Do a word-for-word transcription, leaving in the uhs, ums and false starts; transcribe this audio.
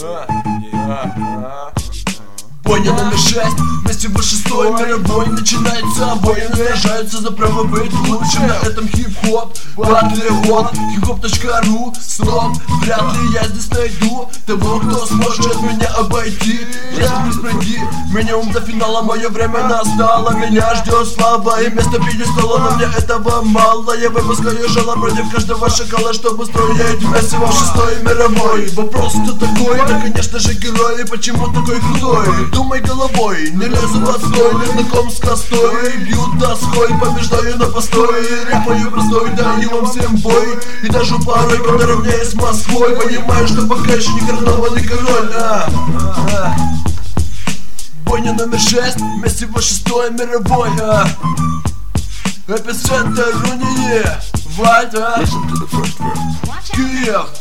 Бойня номер шесть, вместе во шестой мировой начинается. Бойня сражаются за право быть лучшим. На этом хип-хоп, батлы, вот хип-хоп точка ру. Слов, вряд ли я здесь найду того, кто сможет меня обойти. Если пройди минимум до финала, мое время настало. Меня ждет слава и место пьедестала, но мне этого мало. Я выпускаю жало против каждого шакала, чтобы строить вместе во шестой мировой. Вопрос, кто такой? Да, конечно же, герой. Почему такой крутой? Думай головой, не лезу в отстой, не знаком с костой. Бью доской, побеждаю на постой. Рэпаю простой, даю вам всем бой. И даже порой подровняюсь с Москвой. Понимаю, что пока еще не коронованный король. а, а. Бойня номер шесть, вместе во шестой мировой. а. Эпицентр Руни, Вальт, а. Киев.